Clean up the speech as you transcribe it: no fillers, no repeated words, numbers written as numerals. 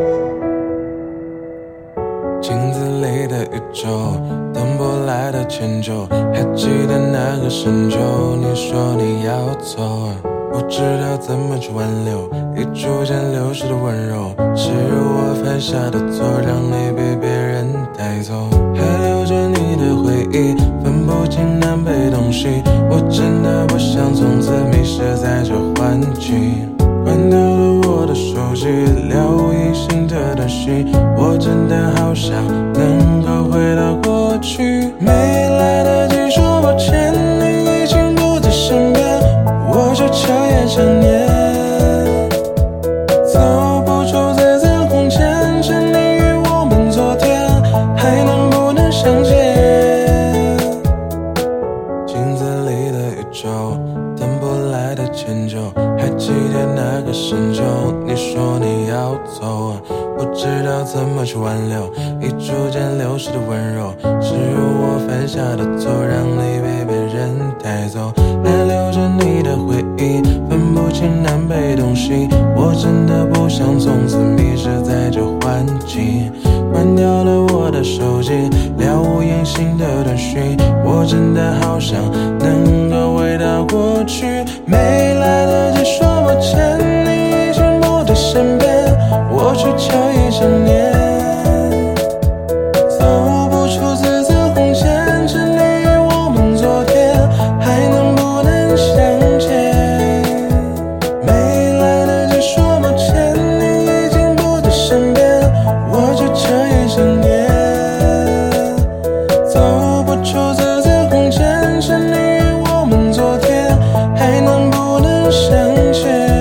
镜子里的宇宙，等不来的迁就，还记得那个深秋，你说你要走，不知道怎么去挽留，已逐渐流失的温柔，是我犯下的错，让你被别人带走，还留着你的回忆，分不清南北东西，我真的不想从此迷失在这幻境。关掉了我的手机，了无音信的短信，我真的好想能够回到过去，没来得及说抱歉，你已经不在身边，我却彻夜想念，走不出这层空间，是你与我们昨天还能不能相见？镜子里的宇宙，等不来的迁就，还记得那个深秋，你说你要走，不知道怎么去挽留，已逐渐流失的温柔，是我犯下的错，让你被别人带走，还留着你的回忆，分不清南北东西，我真的不想从此迷失在这幻境。关掉了我的手机，了无音信的短讯，我真的好想能够回到过去，没来得及说抱歉，你已经不在身边，我却彻夜想念，走不出这层空间，是你与我们昨天还能不能相见？没来得及说抱歉，你已经不在身边，我却彻夜想念，走不出这层空间，是你与我们昨天还能不能相见？